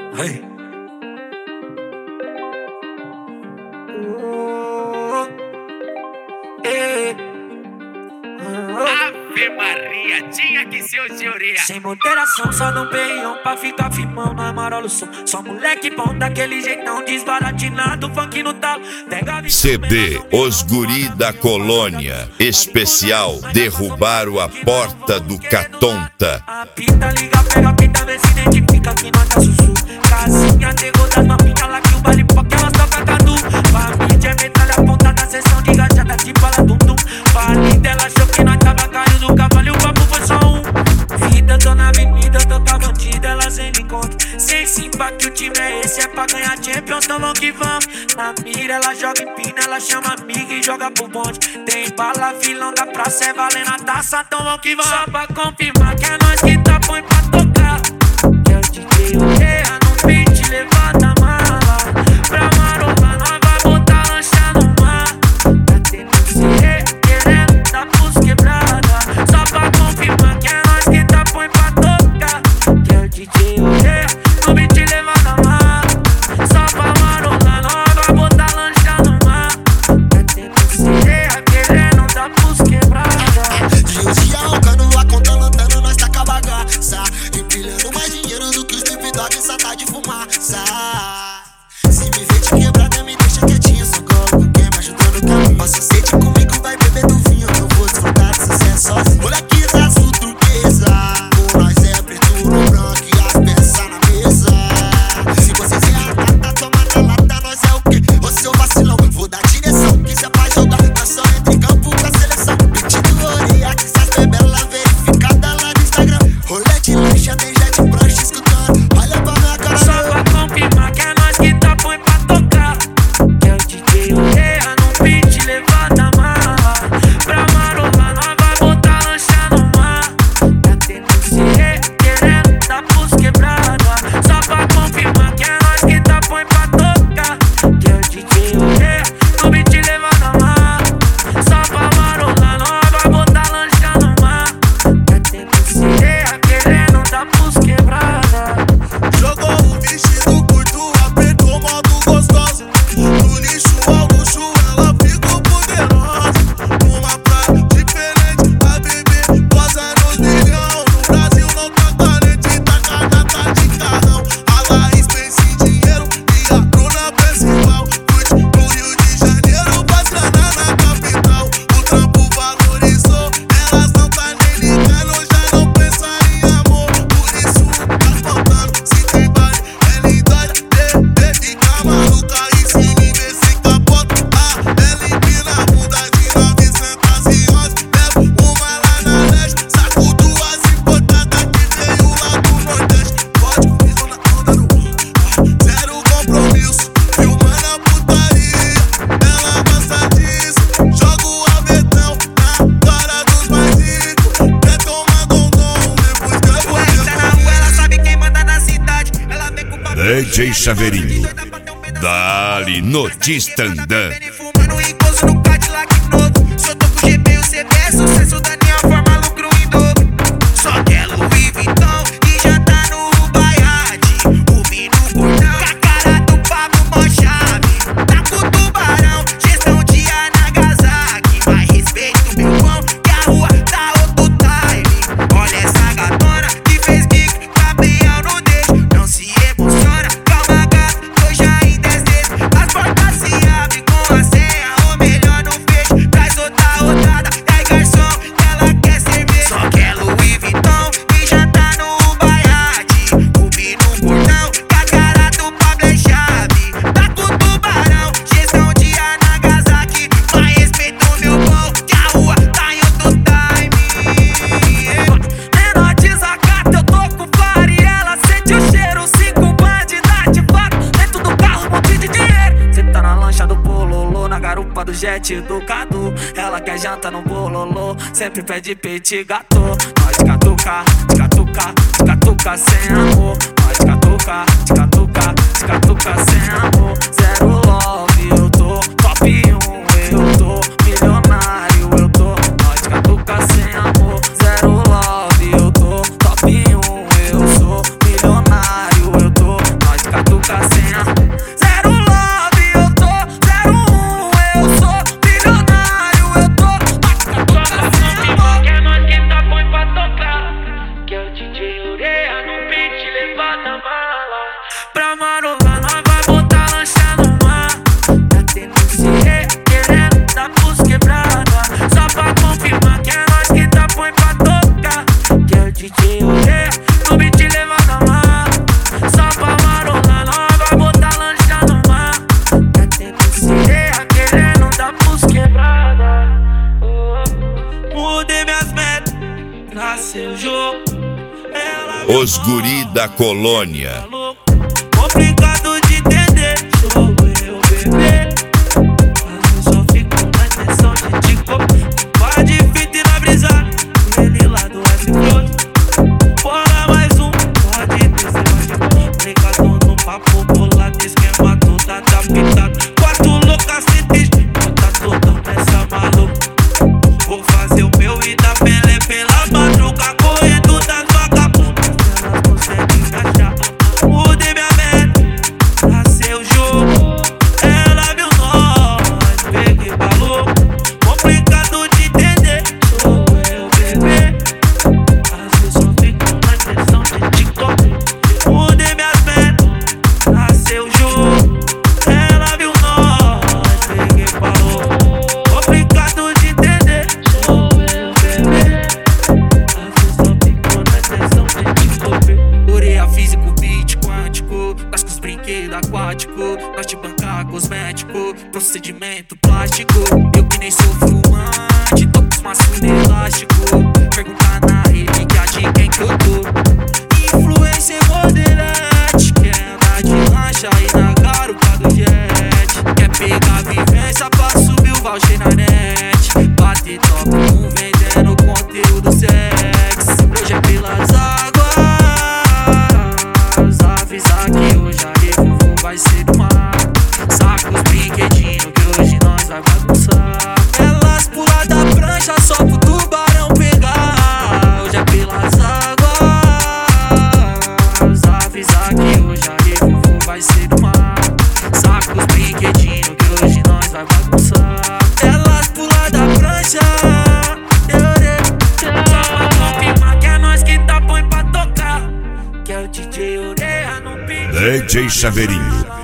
Hey. Ave Maria, tinha que ser o Teoria. Sem moderação, só não peião pra ficar firmão na Amarola som. Só moleque bom daquele jeitão desbaratinado, funk no talo. Pega a CD Os Guri da Colônia. Especial Derrubaram a Porta do Catonta. A pita liga, pega a pita, vê se identifica que nós tá sussu. Casinha, negou das novinhas lá que o baile porque elas tocam cadu. Família, metralha, ponta na sessão de gajada, tipo ela dum-dum. Falida, ela achou que nós tava caindo do cavalo e o papo foi só um. Vida, tô na avenida, tô com a bandida, ela sem me encontra. Sem simpa que o time é esse, é pra ganhar Champions, então vamos que vamos. Na mira, ela joga empina, ela chama amiga e joga pro bonde. Tem bala, vilão da praça, é valendo a taça, então vamos que vamos. Só pra confirmar que é nós que tá põe pra tocar. Que é o DJ Oreia no beat, levanta a mala. Pra marolar, nós vai botar lancha no mar. Tá tendo C, querendo dar pros quebrada. Só pra confirmar que é nós que tá põe pra tocar. Que é o DJ Oreia no beat, levanta a mala. Só pra marolar, nós vai botar lancha no mar. Tá tendo C, querendo dar pros quebrada. E o dia roncando lá, contando andando, nós tá com a bagaça. Empilhando mais dinheiro do que os Snoop Dogg, só tá de fumaça. Se me vê de quebrada, me deixa quietinho, só coloco quem me ajudou no caminho. Posso sede comigo, vai beber do vinho, que eu vou desfrutar de sucesso. Olha aqui tá azul turquesa, com nós é preto no branco e as peças na mesa. Se você se arrata, toma na lata, nós é o quê? Ô seu vacilão, vou dar direção, que se é pra jogar, nós só entra em campo com a seleção. Beat do Oreia, que se as bebelas verificada lá no Instagram. Rolê de lancha, tem jet prancha escutando, olha pra minha cara. Só pra confirmar que é nós que tá põe pra tocar. Que é o DJ Oreia no beat, levanta a mala. Pra marolar, nós vai botar lancha no mar. Tá tendo C, querendo dar pros quebrada. Só pra confirmar que é nós que tá põe pra tocar. Que é o DJ Oreia no beat, levanta a mala. Só pra marolar, nós vai botar lancha no mar. Tá tendo C, querendo dar pros quebrada. Jogou o vestido curto, apertou modo gostosa. Do lixo ao luxo, ela ficou poderosa. Uma praia diferente, a bebê posa nos milhão. No Brasil não tá carente, tá carnata de carrão. A Laís pensa em dinheiro e a Bruna pensa igual. Curte no Rio de Janeiro, faz grana na capital. O trampo valorizou, elas não tá nem ligando, já não pensa em amor. Por isso tá faltando, se tem baile, ela endoida, fica maluca e se me vê sem capota. Ela empina a bunda de 911. Levo uma lá na leste, saco duas importadas que veio lá do Nordeste. Pode comigo na onda do zero compromisso, filmando a putaria. Ela gosta disso, joga o avetão na cara dos mais ricos. Quer tomar dom, depois quer Ela tá na rua, ela sabe quem manda na cidade. Ela vem com o papo DJ Chaveirinho. Dali no Tistandã. fumando e gozo no Cadillac novo. Só tô com GP, o CB, sucesso da minha forma, lucro em dobro. Só quer Louis Vuitton e já tá no Baiade. O Mino Gordão, com a cara do Pablo Mochave. Tá com o Tubarão, gestão de Nagasaki. Vai respeito meu pão, que a rua tá outro time. Olha essa gatona que fez bico, Gabriel não deixa. Não se emociona, calma gata, tô já em 10 vezes. As portas se abrem com a senha, ou melhor não fecha. Traz outra rodada, e aí garçom, ela quer cerveja. Só quer Louis Vuitton e já tá no Baiade. O Mino Gordão, com a cara do Pablo é chave. Tá com o Tubarão, gestão de Nagasaki. Mas respeito meu pão, que a rua tá em outro time. Menor desacata, eu tô com fare e ela sente o cheiro. 5 bandidas de fato, dentro do carro, um monte de dinheiro. Cê tá na lancha do Pololô, na garupa do jet do Cadu. Ela quer janta no Pololô, sempre pede peito gato. Nós de catuca, de catuca, de catuca sem amor. Nós de catuca, de catuca, de catuca sem amor. Zero love, eu tô top 1, eu tô milionário, eu tô. Nós de catuca sem amor. Zero love, eu tô top 1, eu sou milionário, eu tô. Nós Os guri da colônia. Complicado de entender, sou eu, bebê. Mas eu só fico na intenção de te comer. Vai de fita e na brisa, ele lá do S-Flow. Bora mais um, pode descer mais de brincadão no papo bolado, esquema todo adaptado. Quatro loucas citis, tá toda nessa maluca. Vou fazer o meu e dar Pelé pela madruga, correndo das vagabundas, elas conseguem encaixar. Mudei minha meta, nasceu o jogo, ela viu nós, peguei balão. Complicado de entender, sou eu, bebê. Às vezes só fico na intenção de te comer. Mudei minhas metas, nasceu o jogo, ela viu nós, peguei balão. Complicado de entender, sou eu, bebê. Às vezes só fico na intenção de te comer. Ureia físico, beat quântico, nós com os brinquedos aquáticos, nós te bancar cosmético, procedimento plástico. Eu que nem sou fumante, tô com os maços elástico. Perguntar na rede de quem que eu tô. Influência moderante, quer andar de lancha e na garupa do jet. Quer pegar vivência pra subir o voucher na net. Bater top 1 vendendo conteúdo sexy. Hoje é pelas águas, avisar que hoje a revolvo vai ser do mar. Saca os brinquedinhos que hoje nós vai bagunçar. Elas pulam da prancha só pro tubarão pegar. Hoje é pelas águas, avisar que hoje a revolvo vai ser do mar. Saca os brinquedinhos que hoje nós vai bagunçar. Elas pulam da prancha. Só pra confirmar que é nós que tá põe pra tocar, que é o DJ Ureia no beat. DJ Chaveirinho.